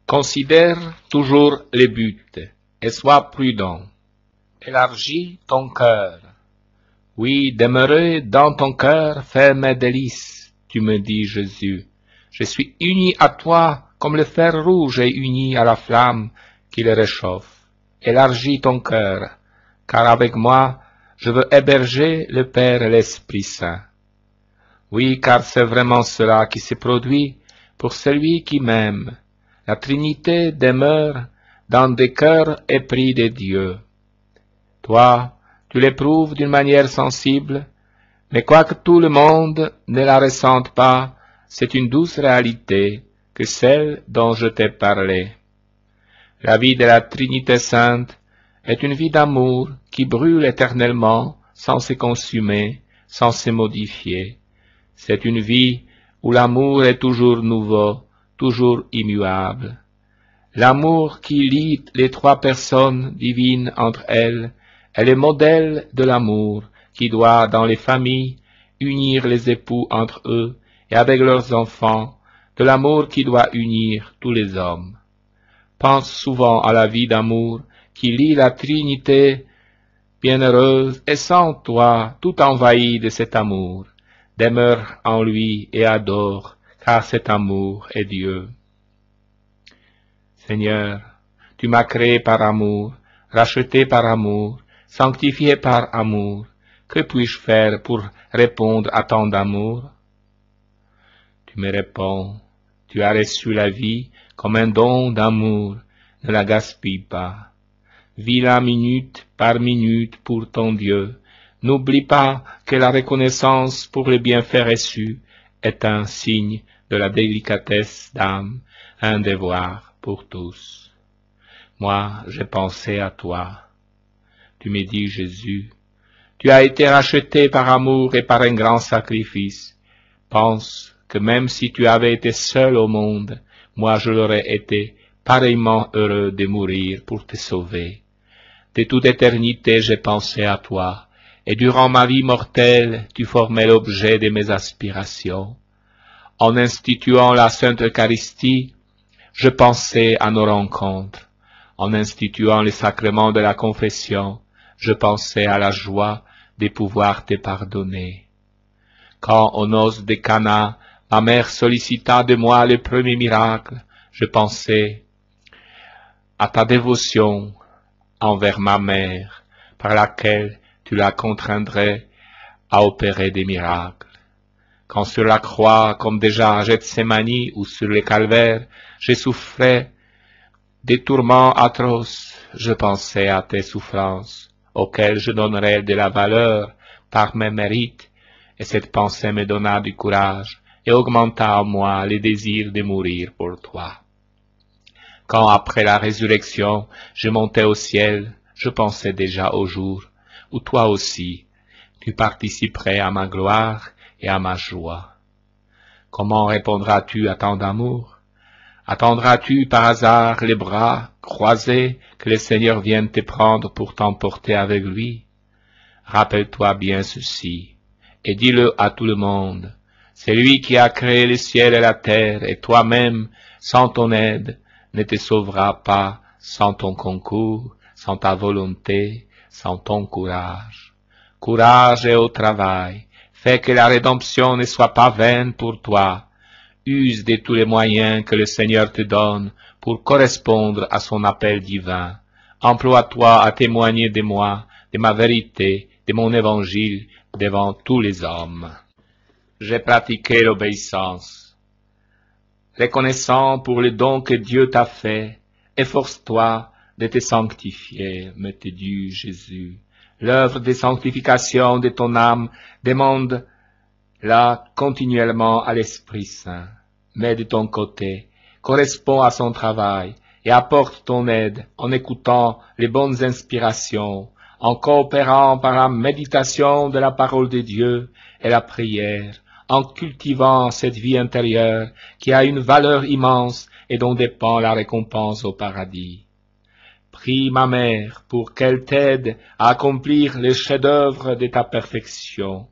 Considère toujours les buts et sois prudent. Élargis ton cœur. Oui, demeurer dans ton cœur fait mes délices, tu me dis, Jésus. Je suis uni à toi comme le fer rouge est uni à la flamme qui le réchauffe. Élargis ton cœur, car avec moi, je veux héberger le Père et l'Esprit Saint. Oui, car c'est vraiment cela qui se produit pour celui qui m'aime. La Trinité demeure dans des cœurs épris de Dieu. Toi, tu l'éprouves d'une manière sensible, mais quoique tout le monde ne la ressente pas, c'est une douce réalité que celle dont je t'ai parlé. La vie de la Trinité Sainte est une vie d'amour qui brûle éternellement sans se consumer, sans se modifier. C'est une vie où l'amour est toujours nouveau, toujours immuable. L'amour qui lie les trois personnes divines entre elles est le modèle de l'amour qui doit, dans les familles, unir les époux entre eux et avec leurs enfants, de l'amour qui doit unir tous les hommes. Pense souvent à la vie d'amour qui lie la Trinité bienheureuse et sens toi tout envahi de cet amour. Demeure en lui et adore, car cet amour est Dieu. Seigneur, tu m'as créé par amour, racheté par amour, sanctifié par amour. Que puis-je faire pour répondre à tant d'amour? Tu me réponds, tu as reçu la vie comme un don d'amour, ne la gaspille pas. Vis-la minute par minute pour ton Dieu. N'oublie pas que la reconnaissance pour les bienfaits reçus est un signe de la délicatesse d'âme, un devoir pour tous. Moi, j'ai pensé à toi. Tu me dis, Jésus, tu as été racheté par amour et par un grand sacrifice. Pense que même si tu avais été seul au monde, moi je l'aurais été pareillement heureux de mourir pour te sauver. De toute éternité, j'ai pensé à toi, et durant ma vie mortelle, tu formais l'objet de mes aspirations. En instituant la Sainte Eucharistie, je pensais à nos rencontres. En instituant les sacrements de la confession, je pensais à la joie de pouvoir te pardonner. Quand, aux noces de Cana, ma mère sollicita de moi le premier miracle, je pensais à ta dévotion envers ma mère, par laquelle tu la contraindrais à opérer des miracles. Quand sur la croix, comme déjà à Gethsémani ou sur le calvaire, je souffrais des tourments atroces, je pensais à tes souffrances, auxquelles je donnerais de la valeur par mes mérites, et cette pensée me donna du courage et augmenta en moi le désir de mourir pour toi. Quand après la résurrection, je montais au ciel, je pensais déjà au jour où toi aussi, tu participerais à ma gloire et à ma joie. Comment répondras-tu à tant d'amour? Attendras-tu par hasard les bras croisés que le Seigneur vienne te prendre pour t'emporter avec lui? Rappelle-toi bien ceci, et dis-le à tout le monde. C'est lui qui a créé le ciel et la terre, et toi-même, sans ton aide, ne te sauvera pas sans ton concours, sans ta volonté, sans ton courage. Courage et au travail, fais que la rédemption ne soit pas vaine pour toi. Use de tous les moyens que le Seigneur te donne pour correspondre à son appel divin. Emploie-toi à témoigner de moi, de ma vérité, de mon évangile devant tous les hommes. J'ai pratiqué l'obéissance. Reconnaissant pour le don que Dieu t'a fait, efforce-toi de te sanctifier, me te dit Jésus. L'œuvre de sanctification de ton âme demande-la continuellement à l'Esprit Saint. Mais de ton côté, correspond à son travail et apporte ton aide en écoutant les bonnes inspirations, en coopérant par la méditation de la parole de Dieu et la prière, en cultivant cette vie intérieure qui a une valeur immense et dont dépend la récompense au paradis. Prie ma mère pour qu'elle t'aide à accomplir les chefs-d'œuvre de ta perfection.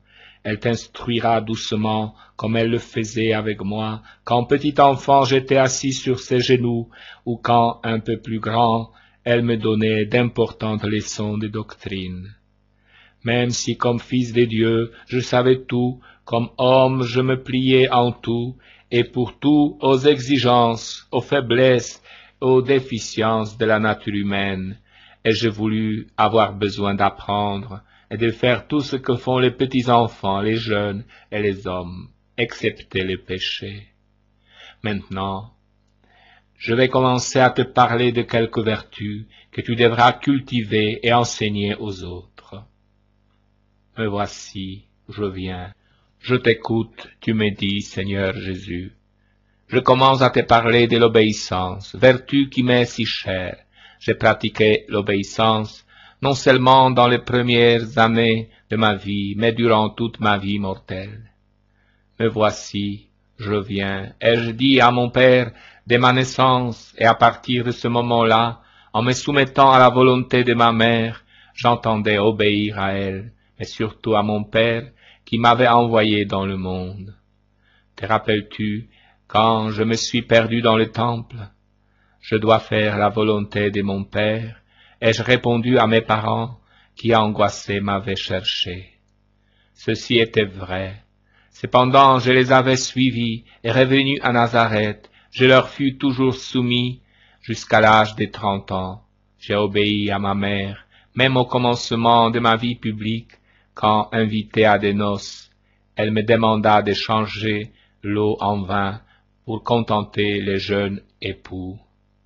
Elle t'instruira doucement, comme elle le faisait avec moi, quand petit enfant j'étais assis sur ses genoux, ou quand, un peu plus grand, elle me donnait d'importantes leçons de doctrine. Même si, comme fils de Dieu, je savais tout, comme homme je me pliais en tout, et pour tout aux exigences, aux faiblesses, aux déficiences de la nature humaine, et j'ai voulu avoir besoin d'apprendre, et de faire tout ce que font les petits enfants, les jeunes et les hommes, excepté les péchés. Maintenant, je vais commencer à te parler de quelques vertus que tu devras cultiver et enseigner aux autres. Me voici, je viens. Je t'écoute, tu me dis, Seigneur Jésus. Je commence à te parler de l'obéissance, vertu qui m'est si chère. J'ai pratiqué l'obéissance, non seulement dans les premières années de ma vie, mais durant toute ma vie mortelle. Me voici, je viens, et je dis à mon Père, dès ma naissance, et à partir de ce moment-là, en me soumettant à la volonté de ma mère, j'entendais obéir à elle, mais surtout à mon Père, qui m'avait envoyé dans le monde. Te rappelles-tu, quand je me suis perdu dans le temple, je dois faire la volonté de mon Père, ai-je répondu à mes parents, qui angoissés m'avaient cherché. Ceci était vrai. Cependant, je les avais suivis, et revenu à Nazareth, je leur fus toujours soumis, jusqu'à l'âge de 30 ans. J'ai obéi à ma mère, même au commencement de ma vie publique, quand, invitée à des noces, elle me demanda de changer l'eau en vin pour contenter les jeunes époux.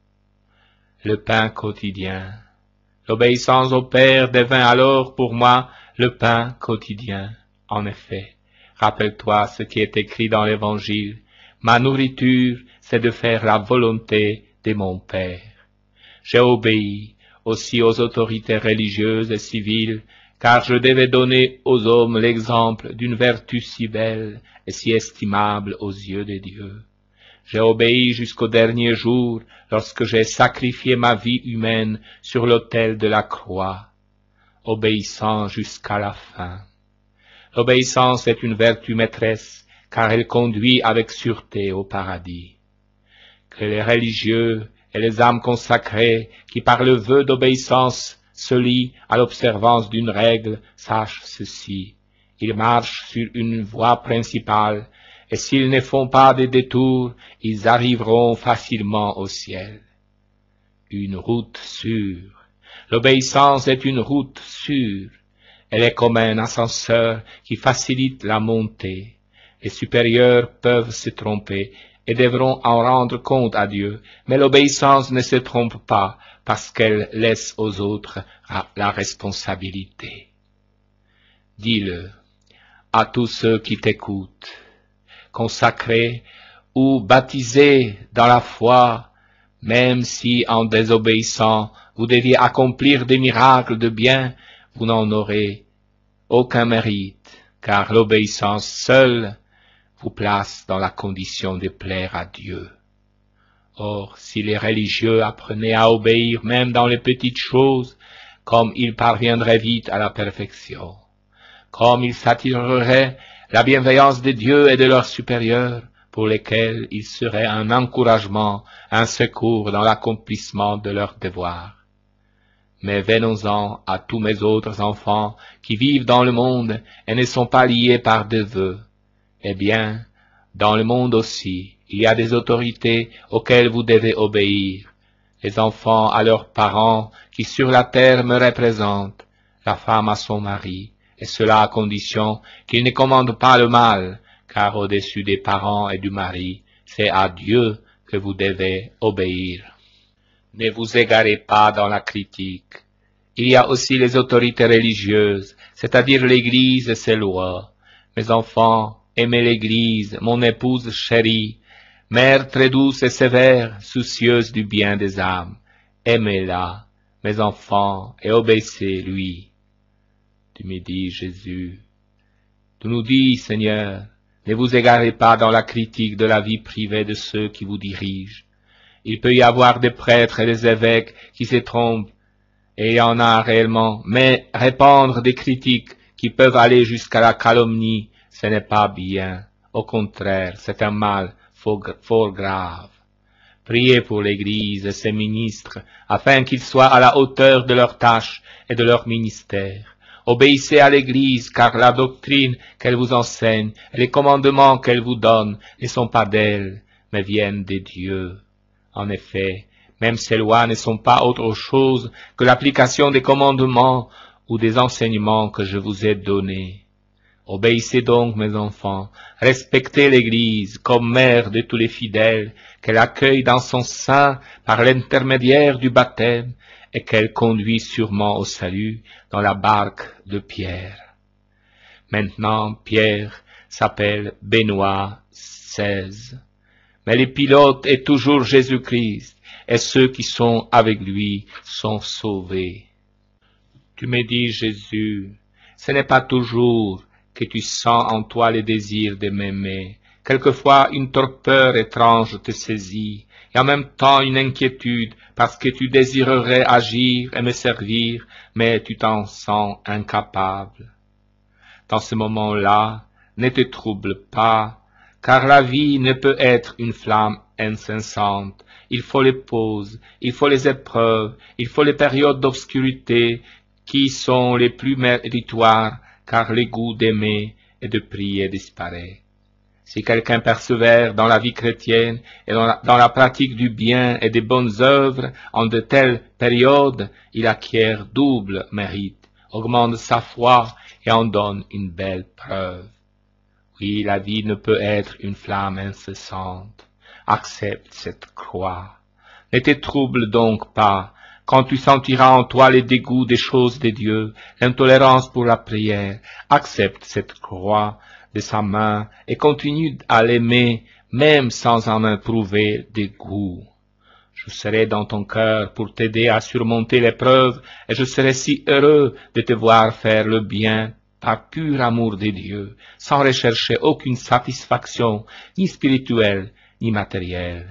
Le pain quotidien. L'obéissance au Père devint alors pour moi le pain quotidien. En effet, rappelle-toi ce qui est écrit dans l'Évangile. Ma nourriture, c'est de faire la volonté de mon Père. J'ai obéi aussi aux autorités religieuses et civiles, car je devais donner aux hommes l'exemple d'une vertu si belle et si estimable aux yeux de Dieu. J'ai obéi jusqu'au dernier jour, lorsque j'ai sacrifié ma vie humaine sur l'autel de la croix, obéissant jusqu'à la fin. L'obéissance est une vertu maîtresse, car elle conduit avec sûreté au paradis. Que les religieux et les âmes consacrées, qui par le vœu d'obéissance se lient à l'observance d'une règle, sachent ceci. Ils marchent sur une voie principale, et s'ils ne font pas de détours, ils arriveront facilement au ciel. Une route sûre. L'obéissance est une route sûre. Elle est comme un ascenseur qui facilite la montée. Les supérieurs peuvent se tromper et devront en rendre compte à Dieu, mais l'obéissance ne se trompe pas parce qu'elle laisse aux autres la responsabilité. Dis-le à tous ceux qui t'écoutent. Consacrés ou baptisés dans la foi, même si en désobéissant vous deviez accomplir des miracles de bien, vous n'en aurez aucun mérite, car l'obéissance seule vous place dans la condition de plaire à Dieu. Or, si les religieux apprenaient à obéir même dans les petites choses, comme ils parviendraient vite à la perfection, comme ils s'attireraient la bienveillance de Dieu et de leurs supérieurs, pour lesquels il serait un encouragement, un secours dans l'accomplissement de leurs devoirs. Mais venons-en à tous mes autres enfants qui vivent dans le monde et ne sont pas liés par des vœux. Eh bien, dans le monde aussi, il y a des autorités auxquelles vous devez obéir. Les enfants à leurs parents qui sur la terre me représentent, la femme à son mari, et cela à condition qu'ils ne commandent pas le mal, car au-dessus des parents et du mari, c'est à Dieu que vous devez obéir. Ne vous égarez pas dans la critique. Il y a aussi les autorités religieuses, c'est-à-dire l'Église et ses lois. Mes enfants, aimez l'Église, mon épouse chérie, mère très douce et sévère, soucieuse du bien des âmes. Aimez-la, mes enfants, et obéissez-lui. Tu me dis, Jésus, tu nous dis, Seigneur, ne vous égarez pas dans la critique de la vie privée de ceux qui vous dirigent. Il peut y avoir des prêtres et des évêques qui se trompent, et il y en a réellement, mais répandre des critiques qui peuvent aller jusqu'à la calomnie, ce n'est pas bien. Au contraire, c'est un mal fort grave. Priez pour l'Église et ses ministres, afin qu'ils soient à la hauteur de leurs tâches et de leur ministère. Obéissez à l'Église, car la doctrine qu'elle vous enseigne et les commandements qu'elle vous donne ne sont pas d'elle, mais viennent de Dieu. En effet, même ces lois ne sont pas autre chose que l'application des commandements ou des enseignements que je vous ai donnés. Obéissez donc, mes enfants, respectez l'Église comme mère de tous les fidèles, qu'elle accueille dans son sein par l'intermédiaire du baptême et qu'elle conduit sûrement au salut dans la barque de Pierre. Maintenant, Pierre s'appelle Benoît XVI, mais le pilote est toujours Jésus-Christ, et ceux qui sont avec lui sont sauvés. Tu me dis, Jésus, ce n'est pas toujours que tu sens en toi le désir de m'aimer. Quelquefois, une torpeur étrange te saisit, et en même temps une inquiétude, parce que tu désirerais agir et me servir, mais tu t'en sens incapable. Dans ce moment-là, ne te trouble pas, car la vie ne peut être une flamme incessante. Il faut les pauses, il faut les épreuves, il faut les périodes d'obscurité qui sont les plus méritoires, car le goût d'aimer et de prier disparaît. Si quelqu'un persévère dans la vie chrétienne et dans la pratique du bien et des bonnes œuvres en de telles périodes, il acquiert double mérite, augmente sa foi et en donne une belle preuve. Oui, la vie ne peut être une flamme incessante. Accepte cette croix. Ne te trouble donc pas quand tu sentiras en toi le dégoût des choses de Dieu, l'intolérance pour la prière. Accepte cette croix de sa main et continue à l'aimer même sans en éprouver dégoût. Je serai dans ton cœur pour t'aider à surmonter l'épreuve et je serai si heureux de te voir faire le bien par pur amour de Dieu, sans rechercher aucune satisfaction, ni spirituelle, ni matérielle.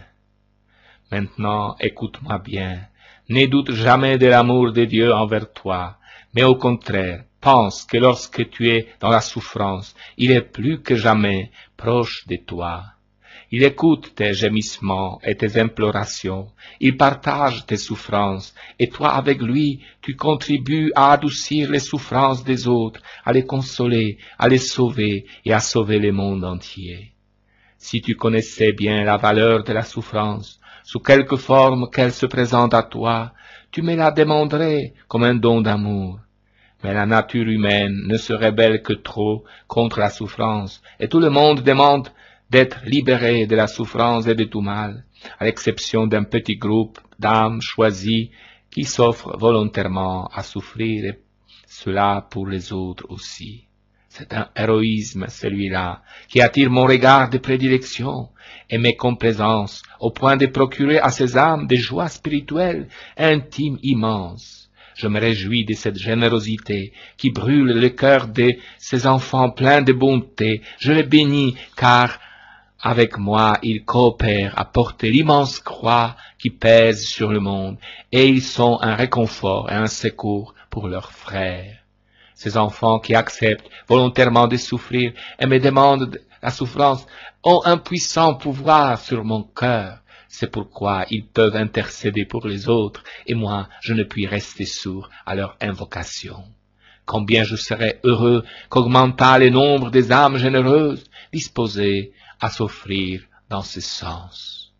Maintenant, écoute-moi bien. Ne doute jamais de l'amour de Dieu envers toi, mais au contraire, pense que lorsque tu es dans la souffrance, il est plus que jamais proche de toi. Il écoute tes gémissements et tes implorations, il partage tes souffrances, et toi avec lui, tu contribues à adoucir les souffrances des autres, à les consoler, à les sauver et à sauver le monde entier. Si tu connaissais bien la valeur de la souffrance, sous quelque forme qu'elle se présente à toi, tu me la demanderais comme un don d'amour. Mais la nature humaine ne se rebelle que trop contre la souffrance, et tout le monde demande d'être libéré de la souffrance et de tout mal, à l'exception d'un petit groupe d'âmes choisies qui s'offrent volontairement à souffrir, et cela pour les autres aussi. C'est un héroïsme, celui-là, qui attire mon regard de prédilection et mes complaisances, au point de procurer à ces âmes des joies spirituelles intimes immenses. Je me réjouis de cette générosité qui brûle le cœur de ces enfants pleins de bonté. Je les bénis, car avec moi ils coopèrent à porter l'immense croix qui pèse sur le monde, et ils sont un réconfort et un secours pour leurs frères. Ces enfants qui acceptent volontairement de souffrir et me demandent la souffrance ont un puissant pouvoir sur mon cœur. C'est pourquoi ils peuvent intercéder pour les autres, et moi je ne puis rester sourd à leur invocation. Combien je serais heureux qu'augmentât le nombre des âmes généreuses disposées à s'offrir dans ce sens.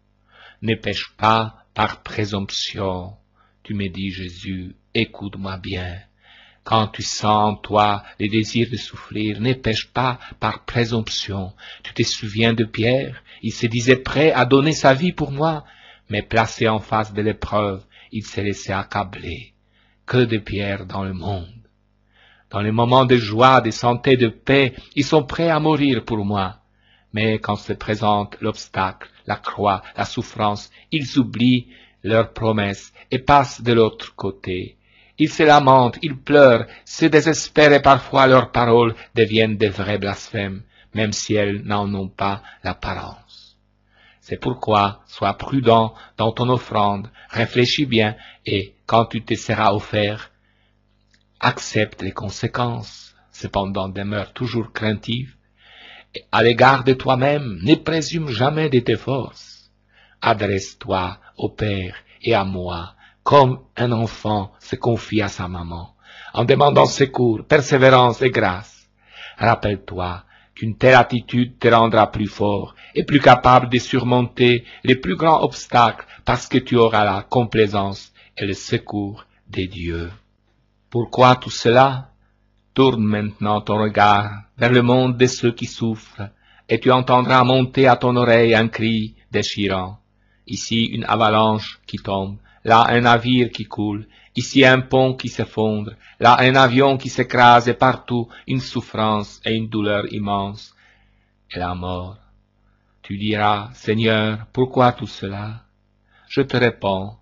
Ne pêche pas par présomption. Tu me dis, Jésus, écoute-moi bien. Quand tu sens en toi le désir de souffrir, ne pêche pas par présomption. Tu te souviens de Pierre, il se disait prêt à donner sa vie pour moi, mais placé en face de l'épreuve, il s'est laissé accabler. Que de Pierre dans le monde! Dans les moments de joie, de santé, de paix, ils sont prêts à mourir pour moi. Mais quand se présente l'obstacle, la croix, la souffrance, ils oublient leurs promesses et passent de l'autre côté. Ils se lamentent, ils pleurent, se désespèrent et parfois leurs paroles deviennent de vrais blasphèmes, même si elles n'en ont pas l'apparence. C'est pourquoi sois prudent dans ton offrande, réfléchis bien et, quand tu te seras offert, accepte les conséquences. cependant demeure toujours craintive. Et à l'égard de toi-même, ne présume jamais de tes forces. Adresse-toi au Père et à moi, comme un enfant se confie à sa maman, en demandant secours, persévérance et grâce. Rappelle-toi qu'une telle attitude te rendra plus fort et plus capable de surmonter les plus grands obstacles parce que tu auras la complaisance et le secours des dieux. Pourquoi tout cela? Tourne maintenant ton regard vers le monde de ceux qui souffrent, et tu entendras monter à ton oreille un cri déchirant. Ici une avalanche qui tombe, là un navire qui coule, ici un pont qui s'effondre, là un avion qui s'écrase, et partout une souffrance et une douleur immense, et la mort. Tu diras, Seigneur, pourquoi tout cela? Je te réponds,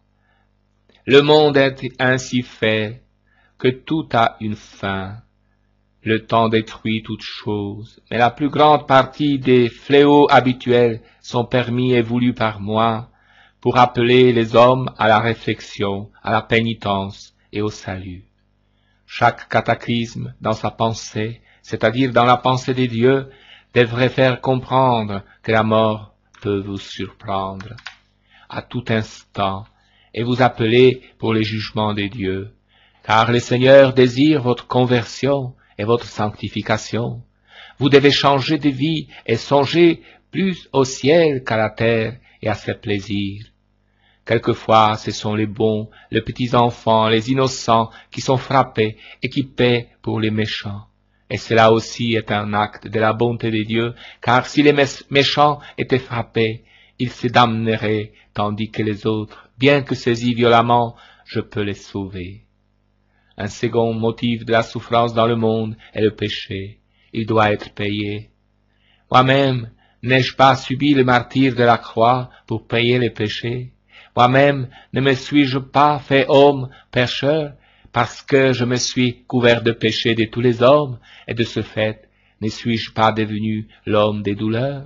le monde est ainsi fait que tout a une fin. Le temps détruit toutes choses, mais la plus grande partie des fléaux habituels sont permis et voulus par moi pour appeler les hommes à la réflexion, à la pénitence et au salut. Chaque cataclysme dans sa pensée, c'est-à-dire dans la pensée des dieux, devrait faire comprendre que la mort peut vous surprendre à tout instant et vous appeler pour les jugements des dieux, car le Seigneur désire votre conversion et votre sanctification. Vous devez changer de vie et songer plus au ciel qu'à la terre et à ses plaisirs. Quelquefois, ce sont les bons, les petits enfants, les innocents qui sont frappés et qui paient pour les méchants. Et cela aussi est un acte de la bonté de Dieu, car si les méchants étaient frappés, ils se damneraient, tandis que les autres, bien que saisis violemment, je peux les sauver. Un second motif de la souffrance dans le monde est le péché. Il doit être payé. Moi-même, n'ai-je pas subi le martyre de la croix pour payer les péchés? Moi-même, ne me suis-je pas fait homme pécheur parce que je me suis couvert de péché de tous les hommes, et de ce fait, ne suis-je pas devenu l'homme des douleurs?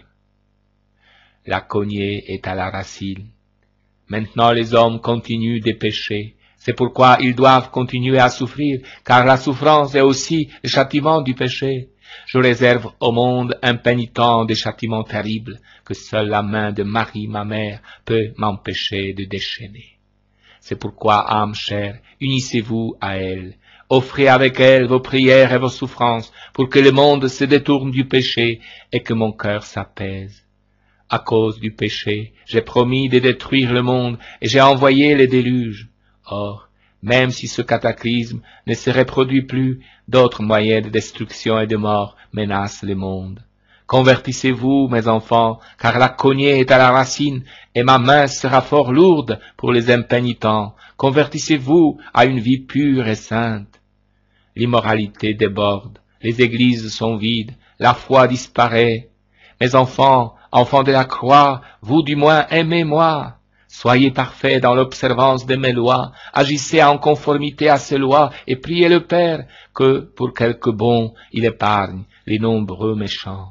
La cognée est à la racine. Maintenant les hommes continuent de pécher. C'est pourquoi ils doivent continuer à souffrir, car la souffrance est aussi le châtiment du péché. Je réserve au monde impénitent des châtiments terribles que seule la main de Marie, ma mère, peut m'empêcher de déchaîner. C'est pourquoi, âme chère, unissez-vous à elle. Offrez avec elle vos prières et vos souffrances pour que le monde se détourne du péché et que mon cœur s'apaise. À cause du péché, j'ai promis de détruire le monde et j'ai envoyé les déluges. Or, même si ce cataclysme ne se reproduit plus, d'autres moyens de destruction et de mort menacent le monde. Convertissez-vous, mes enfants, car la cognée est à la racine, et ma main sera fort lourde pour les impénitents. Convertissez-vous à une vie pure et sainte. L'immoralité déborde, les églises sont vides, la foi disparaît. Mes enfants, enfants de la croix, vous du moins aimez-moi. Soyez parfaits dans l'observance de mes lois, agissez en conformité à ces lois, et priez le Père que, pour quelques bons, il épargne les nombreux méchants.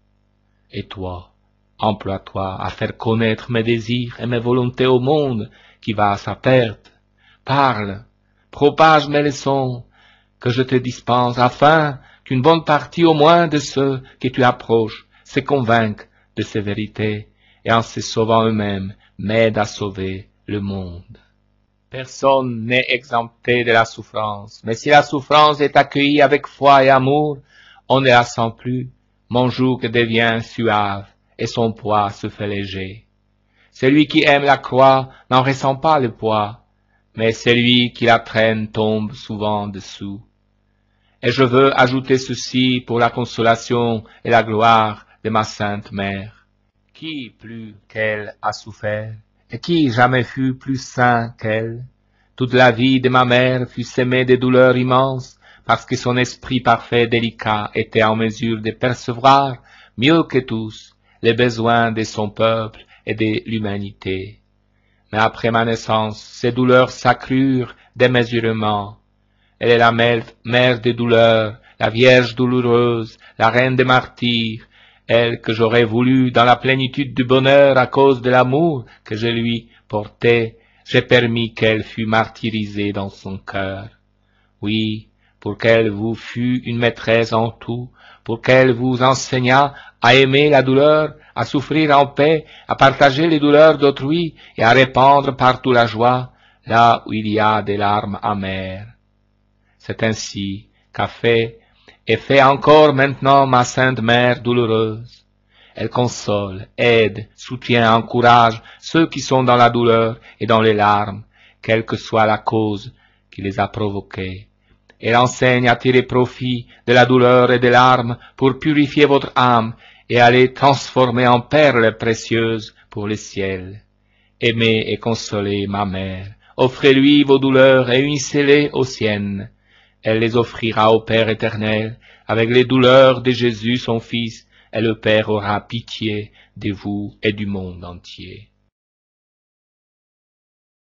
Et toi, emploie-toi à faire connaître mes désirs et mes volontés au monde qui va à sa perte. Parle, propage mes leçons que je te dispense, afin qu'une bonne partie au moins de ceux que tu approches se convainquent de ces vérités, et en se sauvant eux-mêmes, m'aident à sauver le monde. Personne n'est exempté de la souffrance, mais si la souffrance est accueillie avec foi et amour, on ne la sent plus, mon joug devient suave, et son poids se fait léger. Celui qui aime la croix n'en ressent pas le poids, mais celui qui la traîne tombe souvent dessous. Et je veux ajouter ceci pour la consolation et la gloire de ma sainte mère. Qui plus qu'elle a souffert, et qui jamais fut plus saint qu'elle? Toute la vie de ma mère fut semée de douleurs immenses, parce que son esprit parfait et délicat était en mesure de percevoir, mieux que tous, les besoins de son peuple et de l'humanité. Mais après ma naissance, ces douleurs s'accrurent démesurément. Elle est la mère des douleurs, la Vierge douloureuse, la reine des martyrs, elle que j'aurais voulu dans la plénitude du bonheur à cause de l'amour que je lui portais, j'ai permis qu'elle fût martyrisée dans son cœur. Oui, pour qu'elle vous fût une maîtresse en tout, pour qu'elle vous enseignât à aimer la douleur, à souffrir en paix, à partager les douleurs d'autrui et à répandre partout la joie, là où il y a des larmes amères. C'est ainsi qu'a fait et fait encore maintenant ma Sainte Mère douloureuse. Elle console, aide, soutient, encourage ceux qui sont dans la douleur et dans les larmes, quelle que soit la cause qui les a provoquées. Elle enseigne à tirer profit de la douleur et des larmes pour purifier votre âme et à les transformer en perles précieuses pour le ciel. Aimez et consolez ma mère. Offrez-lui vos douleurs et unissez-les aux siennes. Elle les offrira au Père éternel. Avec les douleurs de Jésus son Fils, et le Père aura pitié de vous et du monde entier.